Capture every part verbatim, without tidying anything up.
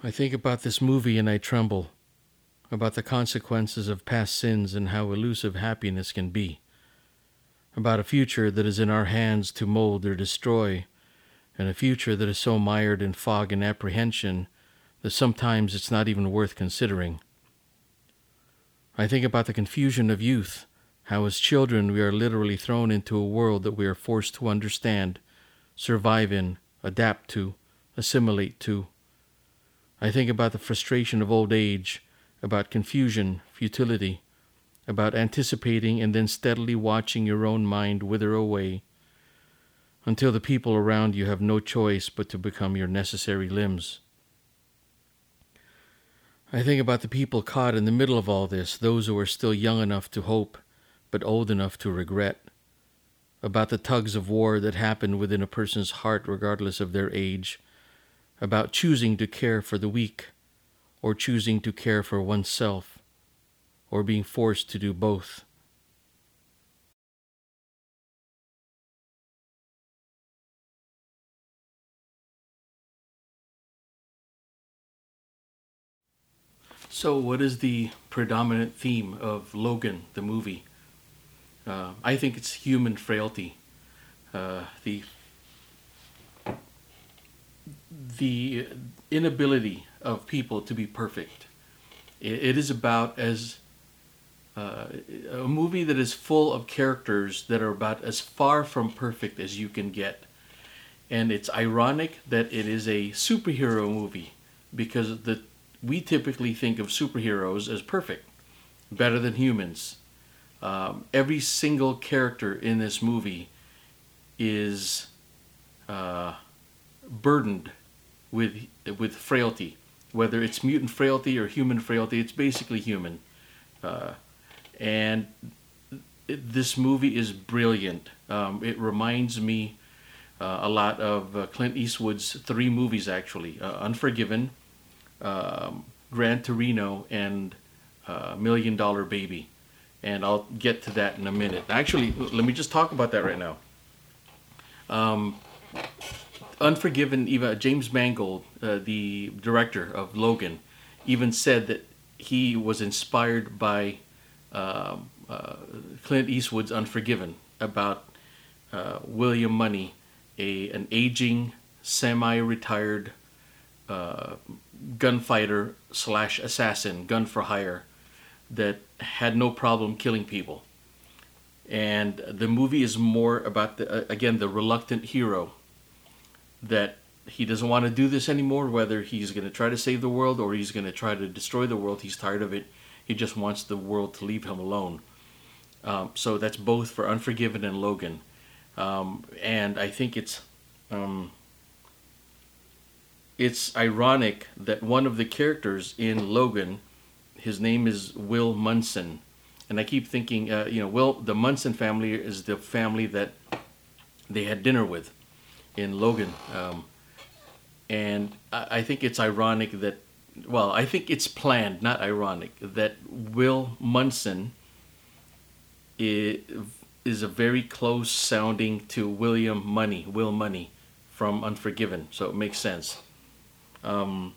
I think about this movie and I tremble about the consequences of past sins and how elusive happiness can be, about a future that is in our hands to mold or destroy, and a future that is so mired in fog and apprehension that sometimes it's not even worth considering. I think about the confusion of youth, how as children we are literally thrown into a world that we are forced to understand, survive in, adapt to, assimilate to. I think about the frustration of old age, about confusion, futility, about anticipating and then steadily watching your own mind wither away until the people around you have no choice but to become your necessary limbs. I think about the people caught in the middle of all this, those who are still young enough to hope but old enough to regret, about the tugs of war that happen within a person's heart regardless of their age, about choosing to care for the weak or choosing to care for oneself, or being forced to do both. So what is the predominant theme of Logan, the movie? Uh, I think it's human frailty. Uh, the the inability of people to be perfect. It, it is about as uh, a movie that is full of characters that are about as far from perfect as you can get. And it's ironic that it is a superhero movie because the we typically think of superheroes as perfect, better than humans. Um, every single character in this movie is uh, burdened with with frailty, whether it's mutant frailty or human frailty. It's basically human, uh, and it, this movie is brilliant. Um, it reminds me uh, a lot of uh, Clint Eastwood's three movies, actually: uh, Unforgiven, um, Gran Torino, and uh, Million Dollar Baby. And I'll get to that in a minute. Actually, let me just talk about that right now. Um, Unforgiven, even James Mangold, uh, the director of Logan, even said that he was inspired by uh, uh, Clint Eastwood's Unforgiven, about uh, William Money, a an aging, semi-retired uh, gunfighter slash assassin, gun for hire, that had no problem killing people. And the movie is more about the, uh, again, the reluctant hero, that he doesn't want to do this anymore, whether he's going to try to save the world or he's going to try to destroy the world. He's tired of it. He just wants the world to leave him alone. Um, so that's both for Unforgiven and Logan. Um, and I think it's um, it's ironic that one of the characters in Logan, his name is Will Munson. And I keep thinking, uh, you know, Will, the Munson family is the family that they had dinner with in Logan. Um, and I, I think it's ironic that, well, I think it's planned, not ironic, that Will Munson is, is a very close sounding to William Money, Will Money from Unforgiven. So it makes sense. Um,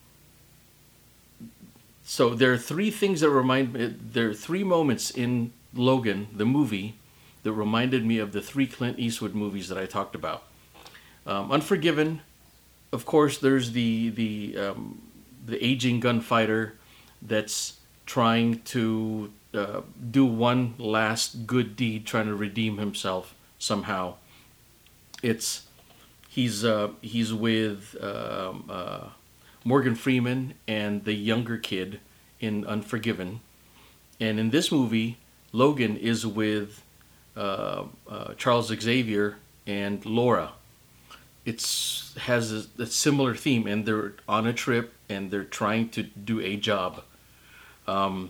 so there are three things that remind me, there are three moments in Logan, the movie, that reminded me of the three Clint Eastwood movies that I talked about. Um, Unforgiven, of course, there's the the um, the aging gunfighter that's trying to uh, do one last good deed, trying to redeem himself somehow. It's he's uh, he's with um, uh, Morgan Freeman and the younger kid in Unforgiven, and in this movie, Logan is with uh, uh, Charles Xavier and Laura. It's has a, a similar theme, and they're on a trip and they're trying to do a job. Um,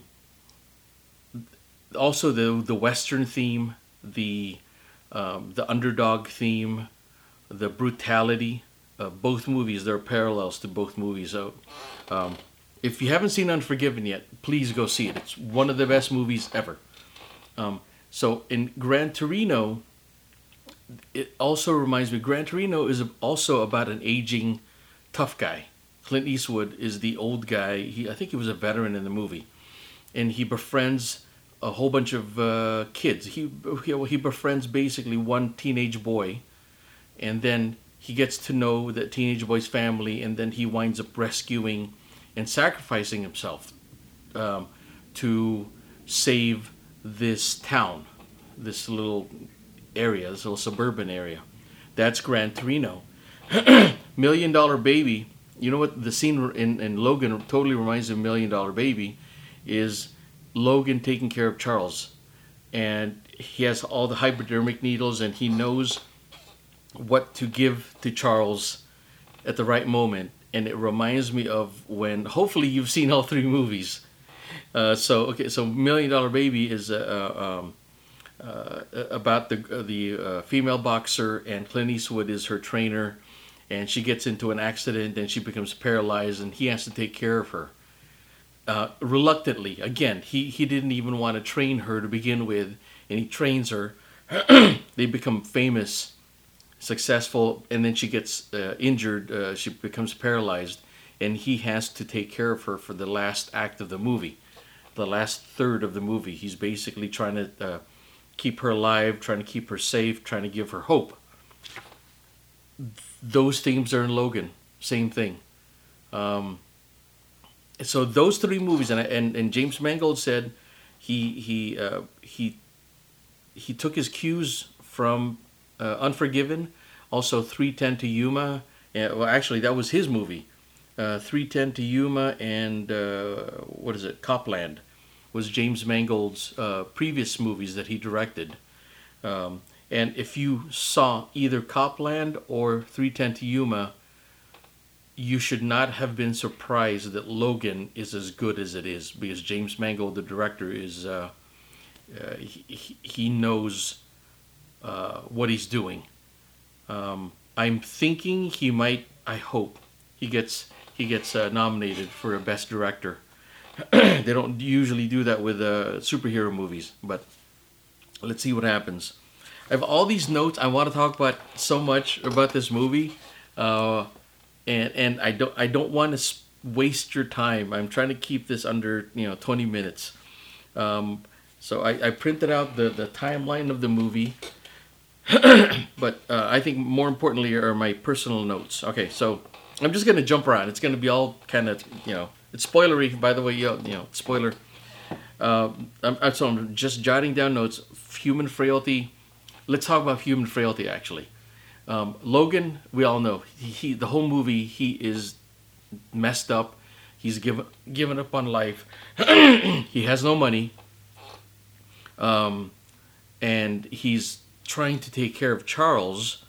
also, the the Western theme, the um, the underdog theme, the brutality. Uh, both movies, there are parallels to both movies. So, um, if you haven't seen Unforgiven yet, please go see it. It's one of the best movies ever. Um, so in Gran Torino, it also reminds me, Gran Torino is also about an aging tough guy. Clint Eastwood is the old guy. He, I think he was a veteran in the movie, and he befriends a whole bunch of uh, kids. He, he he befriends basically one teenage boy, and then he gets to know that teenage boy's family, and then he winds up rescuing and sacrificing himself um, to save this town, this little area, this little suburban area. That's Gran Torino. Million Dollar Baby. You know what the scene in, in Logan totally reminds me of Million Dollar Baby is Logan taking care of Charles. And he has all the hypodermic needles, and he knows what to give to Charles at the right moment. And it reminds me of when, hopefully you've seen all three movies. Uh, so, okay, so Million Dollar Baby is uh, um, uh, about the, uh, the uh, female boxer, and Clint Eastwood is her trainer. And she gets into an accident, and she becomes paralyzed, and he has to take care of her. Uh, reluctantly, again, he, he didn't even want to train her to begin with, and he trains her. They become famous, successful, and then she gets uh, injured. Uh, she becomes paralyzed, and he has to take care of her for the last act of the movie, the last third of the movie. He's basically trying to uh, keep her alive, trying to keep her safe, trying to give her hope. Those themes are in Logan. Same thing. Um, so those three movies, and and, and James Mangold said he he uh, he he took his cues from uh, Unforgiven, also three ten to Yuma. Uh, well, actually, that was his movie. Uh, three ten to Yuma and uh, what is it? Copland was James Mangold's uh, previous movies that he directed. Um, And if you saw either Copland or three ten to Yuma, you should not have been surprised that Logan is as good as it is, because James Mangold, the director, is uh, uh, he, he knows uh, what he's doing. Um, I'm thinking he might. I hope he gets he gets uh, nominated for a Best Director. They don't usually do that with uh, superhero movies, but let's see what happens. I have all these notes. I want to talk about so much about this movie, uh, and and I don't I don't want to waste your time. I'm trying to keep this under you know twenty minutes. Um, so I, I printed out the, the timeline of the movie, but uh, I think more importantly are my personal notes. Okay, so I'm just gonna jump around. It's gonna be all kind of you know it's spoilery, by the way. You know, you know spoiler. Uh, I'm, so I'm just jotting down notes. Human frailty. Let's talk about human frailty, actually. Um, Logan, we all know, he, he the whole movie, he is messed up. He's given given up on life. He has no money. Um, and he's trying to take care of Charles,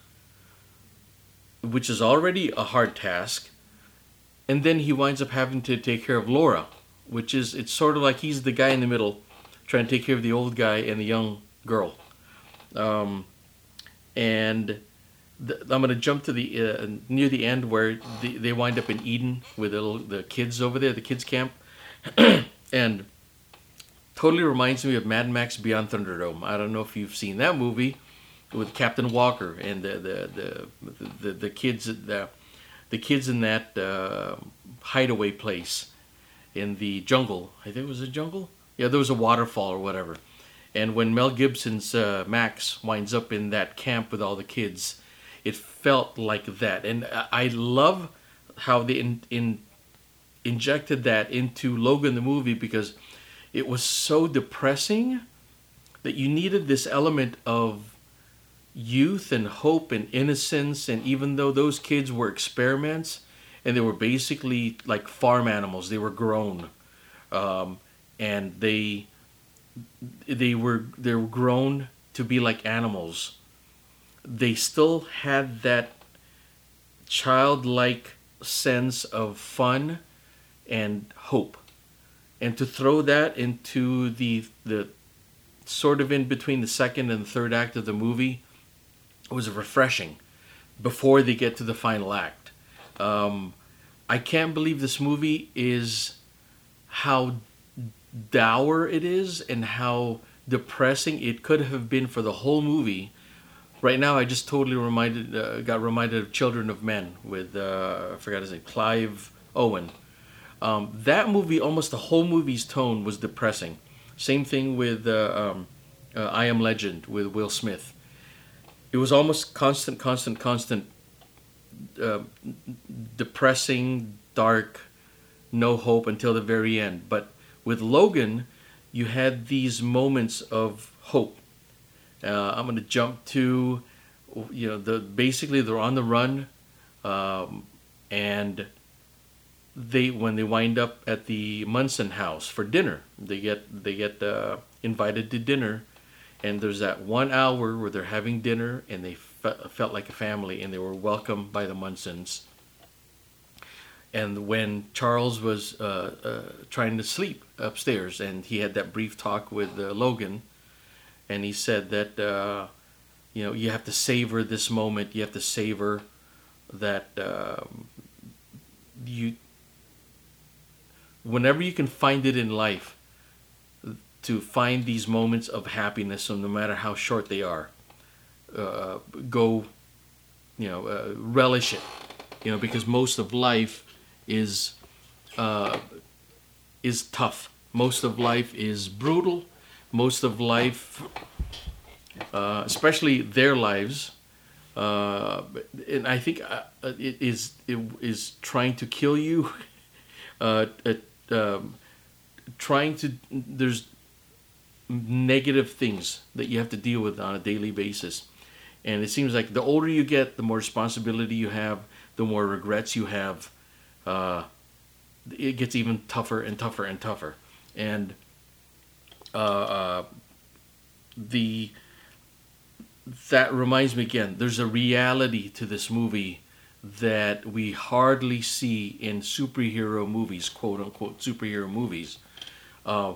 which is already a hard task. And then he winds up having to take care of Laura, which is, it's sort of like he's the guy in the middle, trying to take care of the old guy and the young girl. Um, and the, I'm going to jump to the uh, near the end where the, they wind up in Eden with the, the kids over there, the kids camp, and totally reminds me of Mad Max Beyond Thunderdome. I don't know if you've seen that movie with Captain Walker and the the the the, the kids the the kids in that uh, hideaway place in the jungle. I think it was a jungle. Yeah, there was a waterfall or whatever. And when Mel Gibson's uh, Max winds up in that camp with all the kids, it felt like that. And I love how they in, in, injected that into Logan the movie, because it was so depressing that you needed this element of youth and hope and innocence. And even though those kids were experiments and they were basically like farm animals, they were grown. Um, and they... They were they were grown to be like animals. They still had that childlike sense of fun and hope, and to throw that into the the sort of in between the second and third act of the movie was refreshing. Before they get to the final act, um, I can't believe this movie is how dour it is and how depressing it could have been for the whole movie. Right now, I just totally reminded uh, got reminded of Children of Men with uh, I forgot his name, Clive Owen. Um, that movie, almost the whole movie's tone was depressing. Same thing with uh, um, uh, I Am Legend with Will Smith. It was almost constant, constant, constant, uh, depressing, dark, no hope until the very end. But with Logan, you had these moments of hope. Uh, I'm going to jump to, you know, the basically they're on the run, um, and they when they wind up at the Munson house for dinner, they get they get uh, invited to dinner, and there's that one hour where they're having dinner, and they fe- felt like a family, and they were welcomed by the Munsons. And when Charles was uh, uh, trying to sleep upstairs, and he had that brief talk with uh, Logan, and he said that uh, you know you have to savor this moment. You have to savor that um, you. Whenever you can find it in life, to find these moments of happiness, so no matter how short they are, uh, go, you know, uh, relish it, you know, because most of life is uh, is tough. Most of life is brutal. Most of life, uh, especially their lives, uh, and I think uh, it is it is trying to kill you. Uh, uh, um, trying to there's negative things that you have to deal with on a daily basis, and it seems like the older you get, the more responsibility you have, the more regrets you have. Uh, it gets even tougher and tougher and tougher, and uh, uh, the that reminds me again. There's a reality to this movie that we hardly see in superhero movies, quote unquote superhero movies. Uh,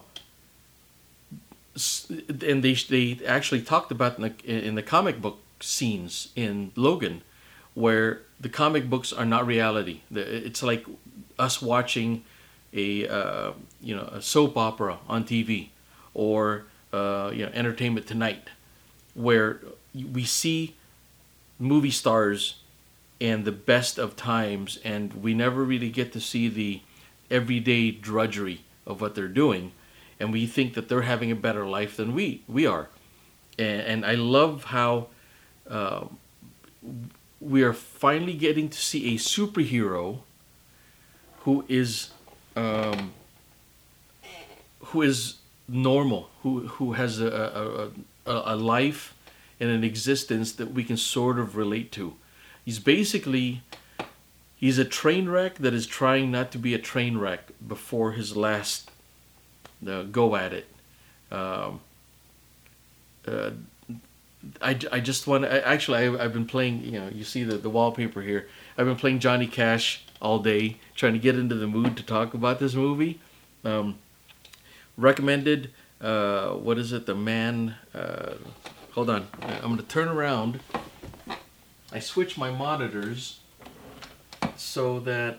and they they actually talked about in the, in the comic book scenes in Logan, where the comic books are not reality. It's like us watching a uh, you know a soap opera on T V, or uh, you know Entertainment Tonight, where we see movie stars and the best of times, and we never really get to see the everyday drudgery of what they're doing, and we think that they're having a better life than we we are. And, and I love how uh, we are finally getting to see a superhero who is um, who is normal, who who has a, a, a, a life and an existence that we can sort of relate to. He's basically, he's a train wreck that is trying not to be a train wreck before his last uh, go at it. Um, uh, I, I just want to, actually I, I've been playing, you know, you see the, the wallpaper here. I've been playing Johnny Cash all day, trying to get into the mood to talk about this movie. Um, recommended, uh, what is it, The Man, uh, hold on, I'm going to turn around. I switch my monitors so that,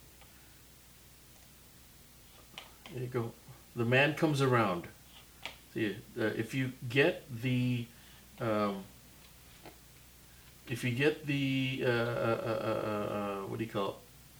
there you go, The Man Comes Around. See, uh, if you get the, um, if you get the, uh, uh, uh, uh, what do you call it?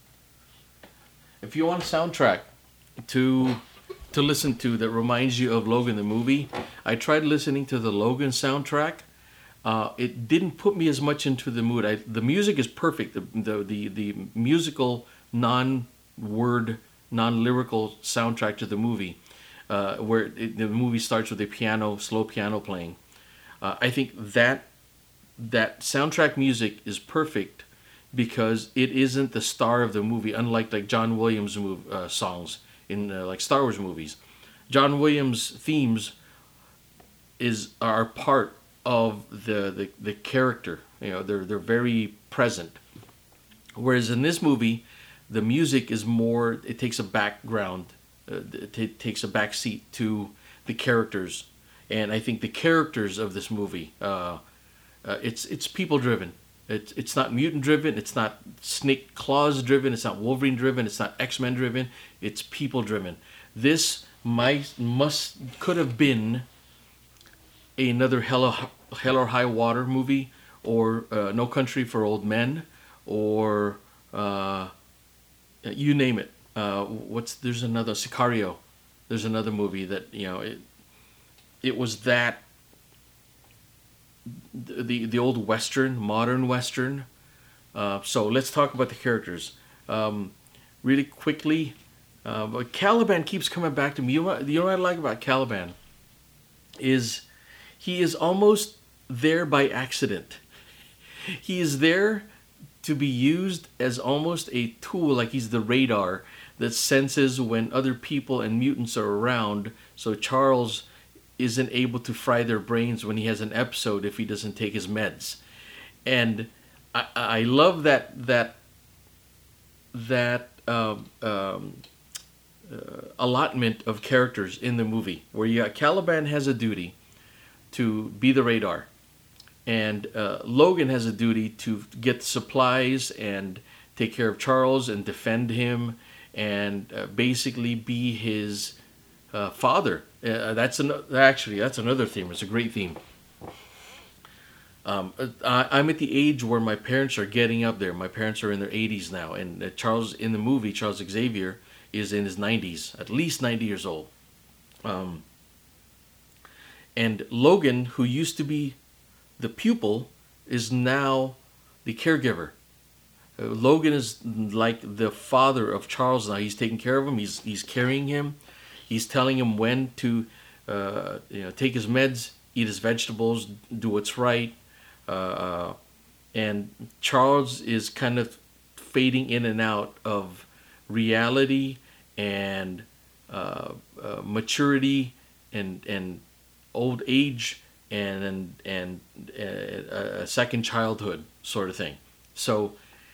If you want a soundtrack to to listen to that reminds you of Logan the movie, I tried listening to the Logan soundtrack. Uh, it didn't put me as much into the mood. I, the music is perfect. The the the, the musical, non-word, non-lyrical soundtrack to the movie, uh, where it, the movie starts with a piano, slow piano playing. Uh, I think that that soundtrack music is perfect because it isn't the star of the movie. Unlike like John Williams move, uh, songs in uh, like Star Wars movies, John Williams themes is are part of the, the, the character. You know, they're they're very present. Whereas in this movie, the music is more, it takes a background, uh, it t- takes a backseat to the characters. And I think the characters of this movie, uh, uh, it's it's people driven. It's it's not mutant driven. It's not Snake Claws driven. It's not Wolverine driven. It's not X-Men driven. It's people driven. This might must could have been another Hell or, Hell or High Water movie, or uh, No Country for Old Men, or uh, uh, you name it. Uh, what's there's another Sicario. There's another movie that you know it. It was that the the old Western, modern Western. Uh, so let's talk about the characters um, really quickly. Uh, but Caliban keeps coming back to me. You know, what, you know what I like about Caliban is he is almost there by accident. He is there to be used as almost a tool, like he's the radar that senses when other people and mutants are around. So Charles isn't able to fry their brains when he has an episode if he doesn't take his meds. And I, I love that that that um, um, uh, allotment of characters in the movie, where you got Caliban has a duty to be the radar, and uh, Logan has a duty to get supplies and take care of Charles and defend him, and uh, basically be his uh, father. Uh, that's an, actually that's another theme. It's a great theme. Um, I, I'm at the age where my parents are getting up there. My parents are in their eighties now, and uh, Charles in the movie, Charles Xavier, is in his nineties, at least ninety years old. Um, and Logan, who used to be the pupil, is now the caregiver. Uh, Logan is like the father of Charles now. He's taking care of him. He's he's carrying him. He's telling him when to uh, you know take his meds, eat his vegetables, do what's right. Uh, and Charles is kind of fading in and out of reality and uh, uh, maturity and and old age and and, and uh, a second childhood sort of thing. So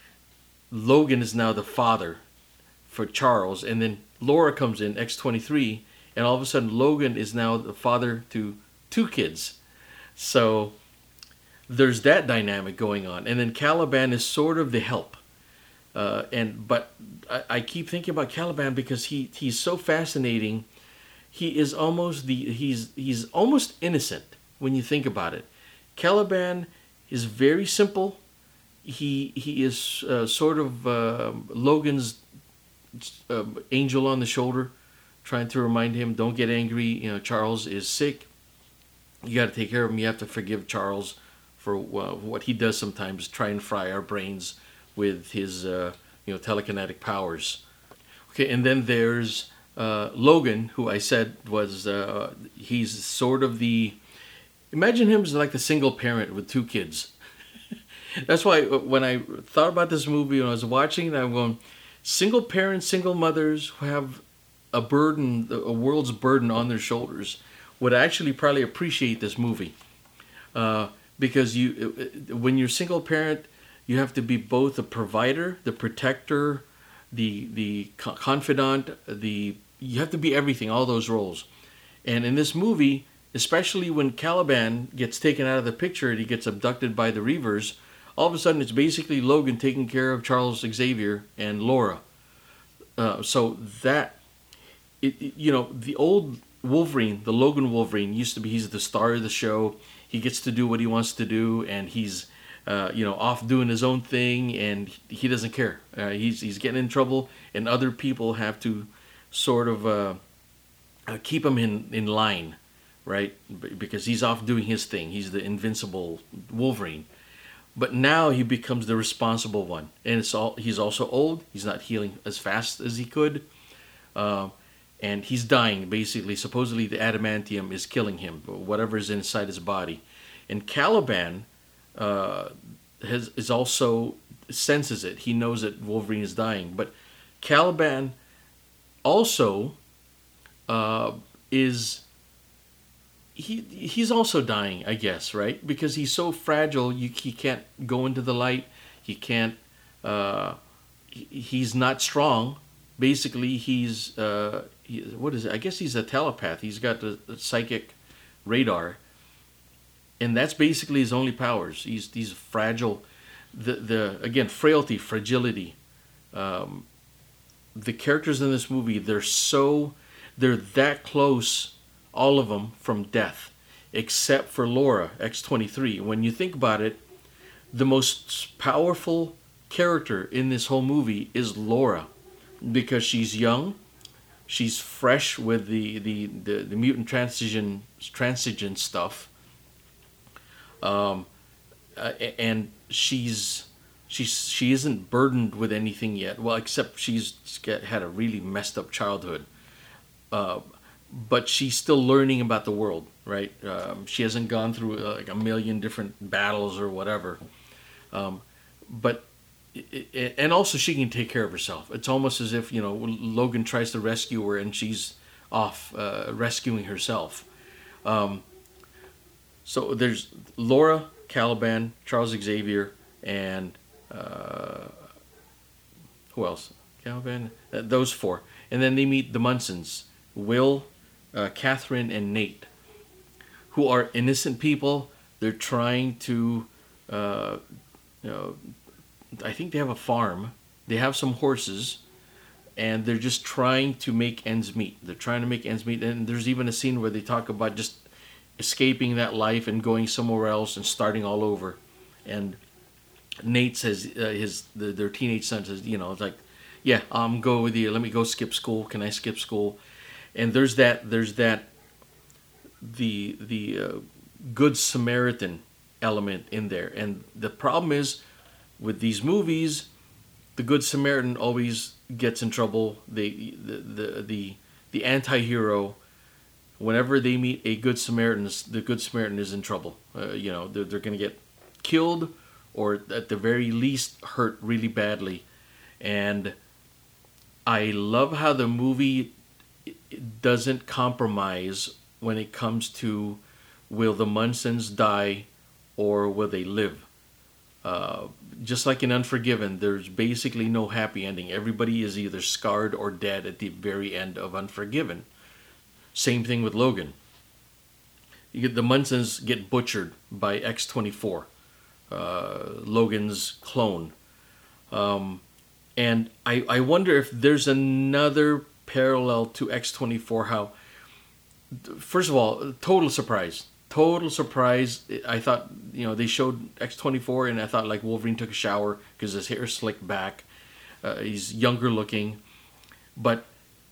Logan is now the father for Charles, and then Laura comes in, X twenty-three, and all of a sudden Logan is now the father to two kids. So there's that dynamic going on, and then Caliban is sort of the help. Uh, and but I, I keep thinking about Caliban because he he's so fascinating. He is almost the he's he's almost innocent when you think about it. Caliban is very simple. He he is uh, sort of uh, Logan's uh, angel on the shoulder, trying to remind him, don't get angry. You know, Charles is sick. You got to take care of him. You have to forgive Charles for uh, what he does sometimes, try and fry our brains with his uh, you know telekinetic powers. Okay, and then there's uh, Logan, who I said was uh, he's sort of the imagine him as like the single parent with two kids. That's why when I thought about this movie when I was watching it, I'm going single parents, single mothers who have a burden, a world's burden on their shoulders, would actually probably appreciate this movie. Uh, because you, when you're a single parent, you have to be both the provider, the protector, the the confidant, the you have to be everything, all those roles. And in this movie, especially when Caliban gets taken out of the picture and he gets abducted by the Reavers, all of a sudden it's basically Logan taking care of Charles Xavier and Laura. Uh, so that, it, it, you know, the old Wolverine, the Logan Wolverine, used to be he's the star of the show. He gets to do what he wants to do, and he's, uh, you know, off doing his own thing, and he doesn't care. Uh, he's he's getting in trouble, and other people have to sort of uh, uh, keep him in, in line, right? Because he's off doing his thing. He's the invincible Wolverine. But now he becomes the responsible one, and it's all. He's also old. He's not healing as fast as he could, uh, and he's dying. Basically, supposedly the adamantium is killing him, whatever is inside his body. And Caliban uh, has is also senses it. He knows that Wolverine is dying, but Caliban also uh, is. He he's also dying, I guess, right? Because he's so fragile, you, he can't go into the light. He can't. Uh, he, he's not strong. Basically, he's uh, he, what is it? I guess he's a telepath. He's got the, the psychic radar, and that's basically his only powers. He's he's fragile. The the again frailty, fragility. Um, the characters in this movie, they're so they're that close. All of them from death, except for Laura, X twenty-three. When you think about it, the most powerful character in this whole movie is Laura. because she's young, she's fresh with the the, the, the mutant transition transition stuff, um, uh, and she's she's she isn't burdened with anything yet. Well, except she's get, had a really messed up childhood, uh, but she's still learning about the world. Right? Um, she hasn't gone through uh, like a million different battles or whatever, um, but. And also she can take care of herself. It's almost as if, you know, Logan tries to rescue her and she's off uh, rescuing herself. Um, so there's Laura, Caliban, Charles Xavier, and uh, who else? Caliban? Uh, those four. And then they meet the Munsons, Will, uh, Catherine, and Nate, who are innocent people. They're trying to, uh, you know, I think they have a farm. They have some horses, and they're just trying to make ends meet. They're trying to make ends meet, and there's even a scene where they talk about just escaping that life and going somewhere else and starting all over. And Nate says, uh, his the, their teenage son says, you know, it's like, yeah, I'm go with you. Let me go skip school. Can I skip school? And there's that. There's that. The the uh, Good Samaritan element in there, and the problem is. With these movies, the Good Samaritan always gets in trouble. They, the, the, the, the anti-hero, whenever they meet a Good Samaritan, the Good Samaritan is in trouble. Uh, you know, they're, they're going to get killed or at the very least hurt really badly. And I love how the movie doesn't compromise when it comes to will the Munsons die or will they live. Uh, just like in Unforgiven, there's basically no happy ending. Everybody is either scarred or dead at the very end of Unforgiven. Same thing with Logan. You get, the Munsons get butchered by X twenty-four, uh, Logan's clone. Um, and I, I wonder if there's another parallel to X twenty-four, how, first of all, total surprise. Total surprise. I thought, you know, they showed X twenty-four and I thought like Wolverine took a shower because his hair is slicked back. Uh, he's younger looking. But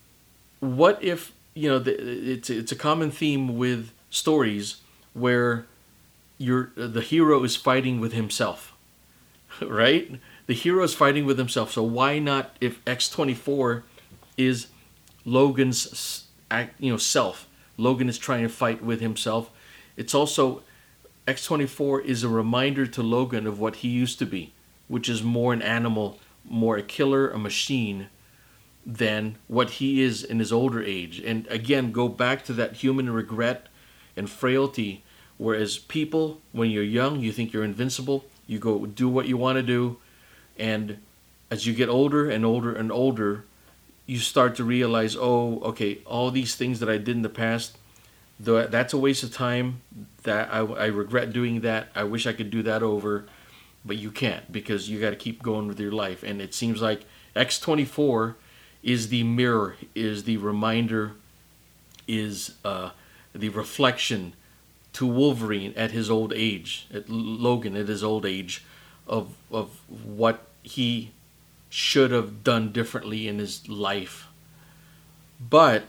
what if, you know, the, it's, it's a common theme with stories where you're, the hero is fighting with himself, right? The hero is fighting with himself. So why not, if X twenty-four is Logan's, you know, self, Logan is trying to fight with himself. It's also, X twenty-four is a reminder to Logan of what he used to be, which is more an animal, more a killer, a machine, than what he is in his older age. And again, go back to that human regret and frailty, whereas people, when you're young, you think you're invincible, you go do what you want to do, and as you get older and older and older, you start to realize, oh, okay, all these things that I did in the past, that's a waste of time. That I, I regret doing that. I wish I could do that over, but you can't because you got to keep going with your life. And it seems like X twenty-four is the mirror, is the reminder, is uh, the reflection to Wolverine at his old age, at Logan at his old age, of of what he should have done differently in his life. But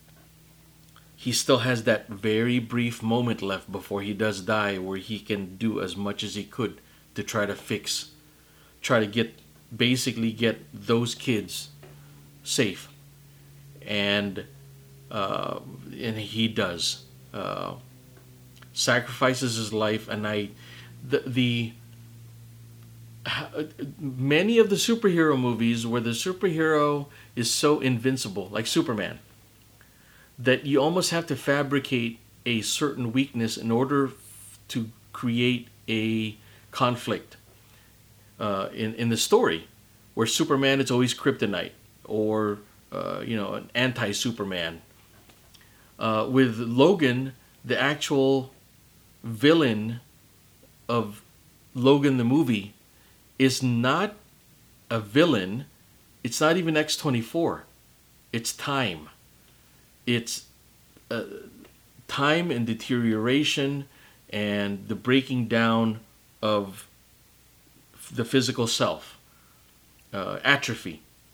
he still has that very brief moment left before he does die where he can do as much as he could to try to fix, try to get, basically get those kids safe. And uh, and he does. Uh, sacrifices his life, and I, the, the, many of the superhero movies where the superhero is so invincible, like Superman, that you almost have to fabricate a certain weakness in order f- to create a conflict uh, in in the story, where Superman is always kryptonite or uh, you know, an anti-Superman. Uh, with Logan, the actual villain of Logan the movie is not a villain. It's not even X twenty-four. It's time. It's uh, time and deterioration and the breaking down of the physical self, uh, atrophy.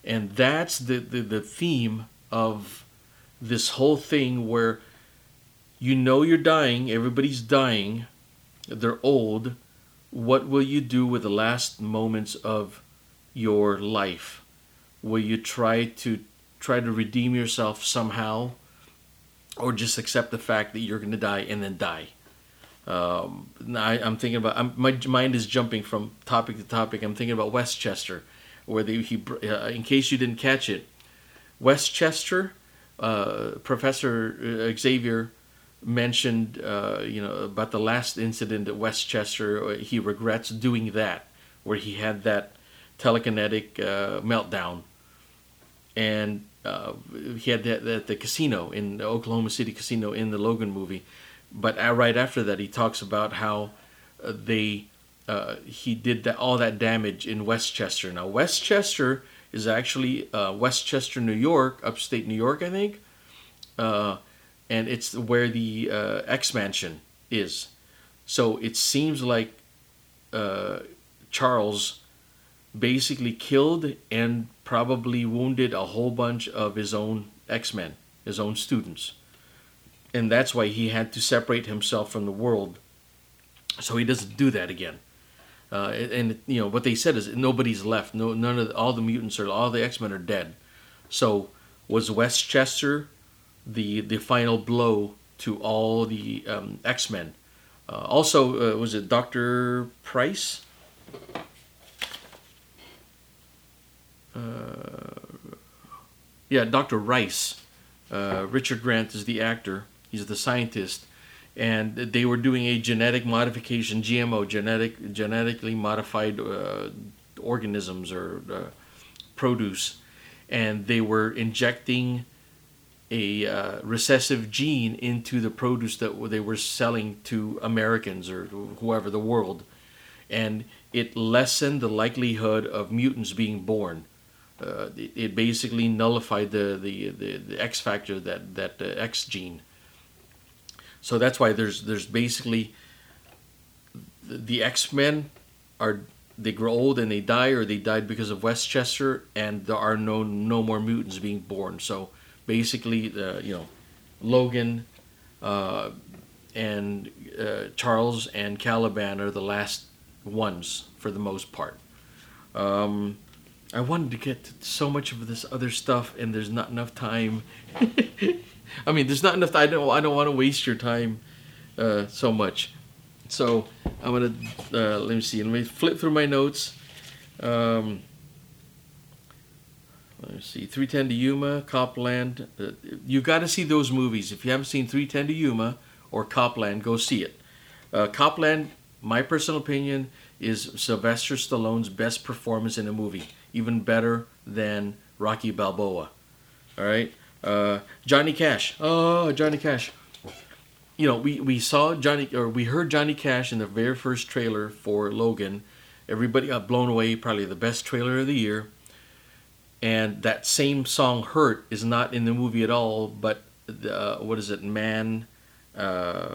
And that's the, the, the theme of this whole thing where you know you're dying, everybody's dying, they're old. What will you do with the last moments of your life? Will you try to try to redeem yourself somehow, or just accept the fact that you're going to die and then die? Um, I, I'm thinking about. I'm, my mind is jumping from topic to topic. I'm thinking about Westchester, where they, he, uh, in case you didn't catch it, Westchester, uh, Professor Xavier mentioned, uh, you know, about the last incident at Westchester. He regrets doing that, where he had that telekinetic uh, meltdown, and uh, he had that at the casino in the Oklahoma City casino in the Logan movie. But right after that, he talks about how uh, they uh, he did that, all that damage in Westchester. Now, Westchester is actually uh, Westchester, New York, upstate New York, I think. Uh, and it's where the uh, X Mansion is. So it seems like uh, Charles basically killed and probably wounded a whole bunch of his own X-Men, his own students. And that's why he had to separate himself from the world, so he doesn't do that again. Uh, and you know what they said is nobody's left. No, none of the, all the mutants are all the X-Men are dead. So was Westchester the the final blow to all the um, X-Men? Uh, also, uh, was it Doctor Price? Uh, yeah, Doctor Rice. Uh, Richard Grant is the actor. He's the scientist, and they were doing a genetic modification, G M O, genetic genetically modified uh, organisms or uh, produce, and they were injecting a uh, recessive gene into the produce that they were selling to Americans or whoever, the world, and it lessened the likelihood of mutants being born. Uh, it, it basically nullified the, the, the, the X factor, that that uh, X gene. So that's why there's there's basically the, the X-Men are they grow old and they die, or they died because of Westchester, and there are no no more mutants being born. So basically, uh, you know, Logan uh, and uh, Charles and Caliban are the last ones for the most part. Um, I wanted to get to so much of this other stuff, and there's not enough time. I mean, there's not enough. I don't. I don't want to waste your time uh, so much. So I'm gonna uh, let me see. Let me flip through my notes. Um, let me see. three ten to Yuma, Copland. Uh, you got to see those movies. If you haven't seen three ten to Yuma or Copland, go see it. Uh, Copland, my personal opinion, is Sylvester Stallone's best performance in a movie, even better than Rocky Balboa. All right. Uh, Johnny Cash. Oh, Johnny Cash. You know, we, we saw Johnny, or we heard Johnny Cash in the very first trailer for Logan. Everybody got blown away. Probably the best trailer of the year. And that same song, "Hurt," is not in the movie at all. But uh, what is it, Man? Uh,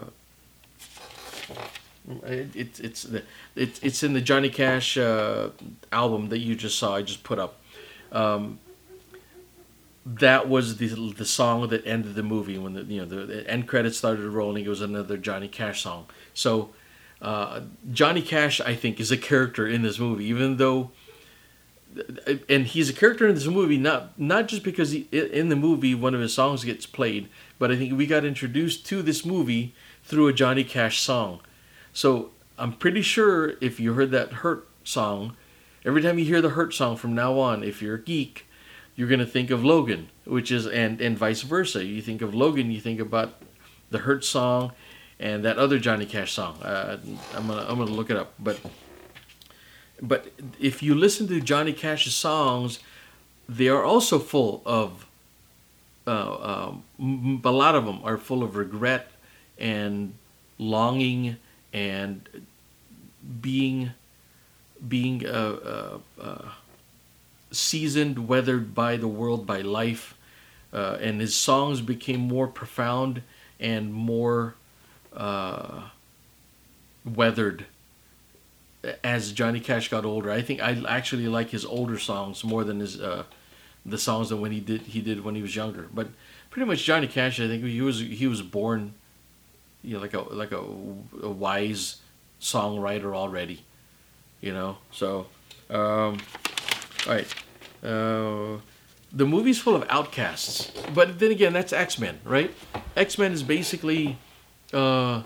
it, it, it's the it, it's in the Johnny Cash uh, album that you just saw. I just put up. Um, That was the the song that ended the movie. When the you know the end credits started rolling, it was another Johnny Cash song. So uh, Johnny Cash, I think, is a character in this movie, even though, and he's a character in this movie not not just because he, in the movie one of his songs gets played, but I think we got introduced to this movie through a Johnny Cash song. So I'm pretty sure if you heard that "Hurt" song, every time you hear the "Hurt" song from now on, if you're a geek, you're going to think of Logan, which is, and, and vice versa. You think of Logan, you think about the "Hurt" song and that other Johnny Cash song. Uh, I'm going to I'm gonna look it up. But but if you listen to Johnny Cash's songs, they are also full of, uh, um, a lot of them are full of regret and longing and being, being, uh, uh, uh seasoned, weathered by the world, by life, uh, and his songs became more profound and more uh, weathered as Johnny Cash got older. I think I actually like his older songs more than his uh, the songs that when he did he did when he was younger. But pretty much Johnny Cash, I think he was he was born, you know, like a like a, a wise songwriter already, you know. So, um, all right, uh, the movie's full of outcasts, but then again, that's X-Men, right? X-Men is basically. Uh,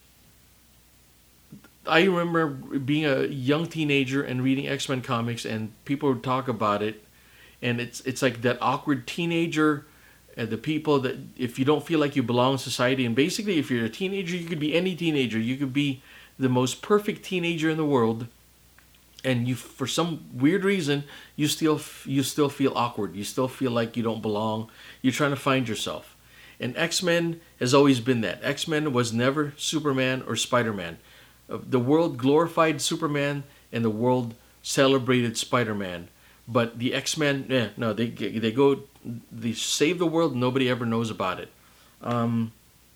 I remember being a young teenager and reading X-Men comics, and people would talk about it, and it's it's like that awkward teenager, and the people that if you don't feel like you belong in society, and basically if you're a teenager, you could be any teenager, you could be the most perfect teenager in the world, and you for some weird reason you still you still feel awkward, you still feel like you don't belong, you're trying to find yourself, and X-Men has always been that. X-Men was never Superman or Spider-Man. The world glorified Superman and the world celebrated Spider-Man, but the X-Men, eh, no, they they go, they save the world. Nobody ever knows about it, um,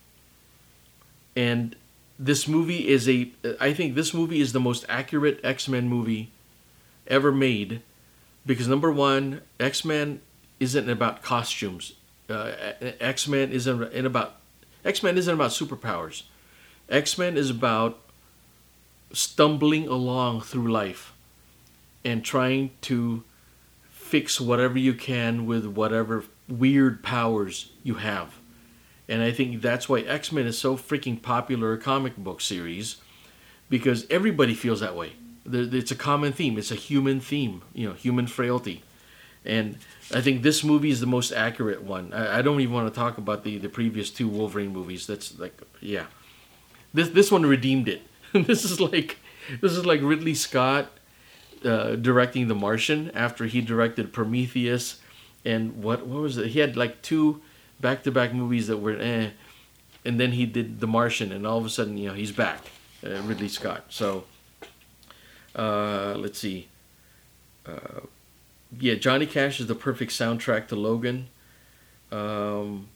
and this movie is a. I think this movie is the most accurate X-Men movie ever made, because number one, X-Men isn't about costumes. Uh, X-Men isn't about X-Men isn't about superpowers. X-Men is about stumbling along through life and trying to fix whatever you can with whatever weird powers you have. And I think that's why X-Men is so freaking popular a comic book series, because everybody feels that way. It's a common theme. It's a human theme, you know, human frailty. And I think this movie is the most accurate one. I, I don't even want to talk about the, the previous two Wolverine movies. That's like, yeah. This this one redeemed it. This is like this is like Ridley Scott uh, directing The Martian after he directed Prometheus, and what what was it? He had like two back-to-back movies that were eh, and then he did The Martian, and all of a sudden, you know, he's back, uh, Ridley Scott. So uh, let's see. Uh, yeah, Johnny Cash is the perfect soundtrack to Logan. Um,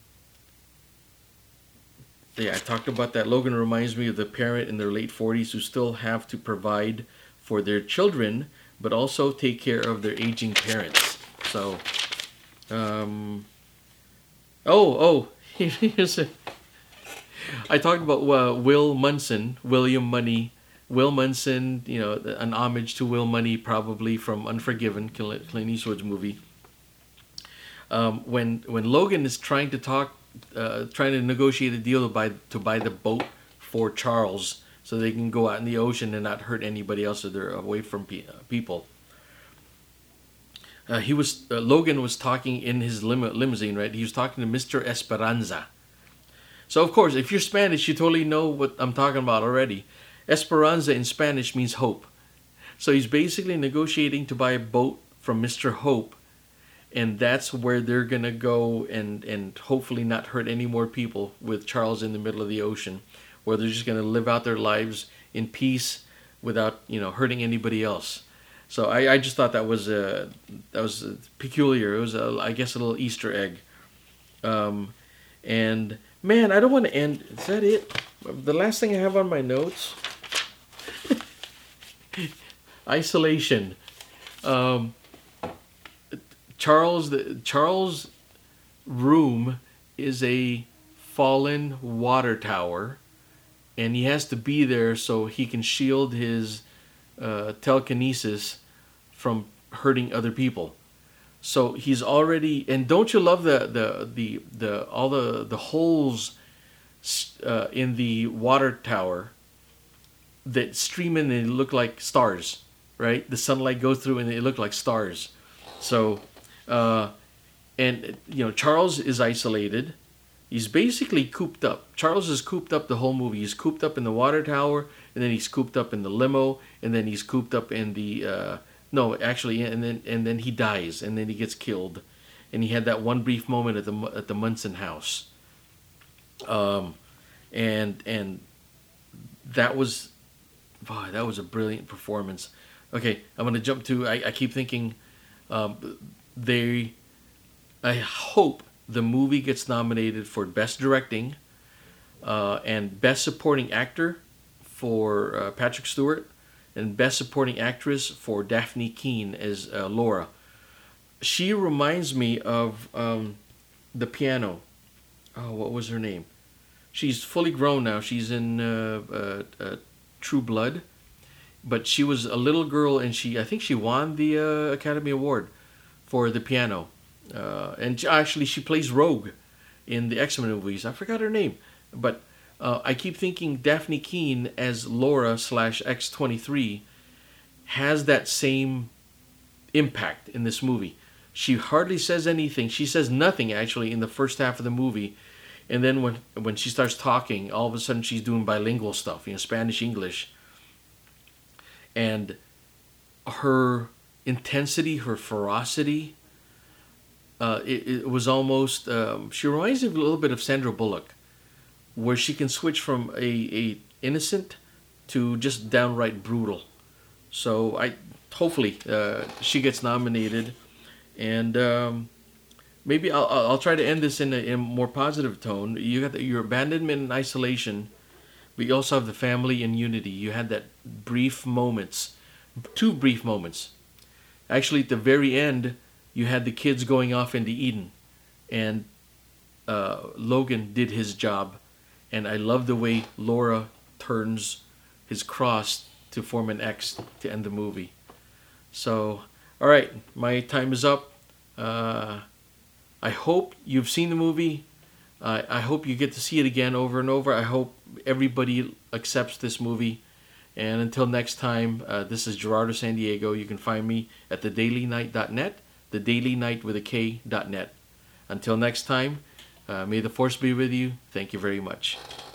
Yeah, I talked about that. Logan reminds me of the parent in their late forties who still have to provide for their children, but also take care of their aging parents. So, um, oh, oh, here's a, I talked about uh, Will Munson, William Money, Will Munson, you know, an homage to Will Money, probably from Unforgiven, Clint Eastwood's movie. Um, when when Logan is trying to talk Uh, trying to negotiate a deal to buy to buy the boat for Charles so they can go out in the ocean and not hurt anybody else so they're away from pe- uh, people. Uh, he was uh, Logan was talking in his lim- limousine, right? He was talking to Mister Esperanza. So of course, if you're Spanish, you totally know what I'm talking about already. Esperanza in Spanish means hope. So he's basically negotiating to buy a boat from Mister Hope. And that's where they're going to go and, and hopefully not hurt any more people with Charles in the middle of the ocean, where they're just going to live out their lives in peace without, you know, hurting anybody else. So I, I just thought that was a, that was a peculiar. It was, a, I guess, a little Easter egg. Um, and, man, I don't want to end. Is that it? The last thing I have on my notes? Isolation. Um... Charles, the Charles' room is a fallen water tower, and he has to be there so he can shield his uh, telekinesis from hurting other people. So he's already, and don't you love the the the, the all the the holes uh, in the water tower that stream in and look like stars, right? The sunlight goes through and they look like stars. So. Uh, and, you know, Charles is isolated. He's basically cooped up. Charles is cooped up the whole movie. He's cooped up in the water tower, and then he's cooped up in the limo, and then he's cooped up in the, uh, no, actually, and then and then he dies, and then he gets killed. And he had that one brief moment at the at the Munson house. Um, and and that was, wow, that was a brilliant performance. Okay, I'm going to jump to, I, I keep thinking, um, They, I hope the movie gets nominated for Best Directing uh, and Best Supporting Actor for uh, Patrick Stewart and Best Supporting Actress for Daphne Keane as uh, Laura. she reminds me of um, the piano. Oh, what was her name? She's fully grown now. She's in uh, uh, uh, True Blood, but she was a little girl, and she I think she won the uh, Academy Award for the piano. Uh, and she, actually, she plays Rogue in the X-Men movies. I forgot her name, but uh, I keep thinking Daphne Keane as Laura slash X twenty-three has that same impact in this movie. She hardly says anything. She says nothing actually in the first half of the movie, and then when when she starts talking, all of a sudden she's doing bilingual stuff, you know, Spanish English, and her intensity, her ferocity. Uh, it, it was almost. Um, she reminds me a little bit of Sandra Bullock, where she can switch from a, a innocent to just downright brutal. So I hopefully uh, she gets nominated, and um, maybe I'll, I'll I'll try to end this in a, in a more positive tone. You got the, your abandonment and isolation, but you also have the family and unity. You had that brief moments, two brief moments. Actually, at the very end, you had the kids going off into Eden, and uh, Logan did his job, and I love the way Laura turns his cross to form an X to end the movie. So, all right, my time is up. Uh, I hope you've seen the movie. Uh, I hope you get to see it again over and over. I hope everybody accepts this movie. And until next time, uh, this is Gerardo San Diego. You can find me at the daily night dot net, the daily night with a K dot net. Until next time, uh, may the force be with you. Thank you very much.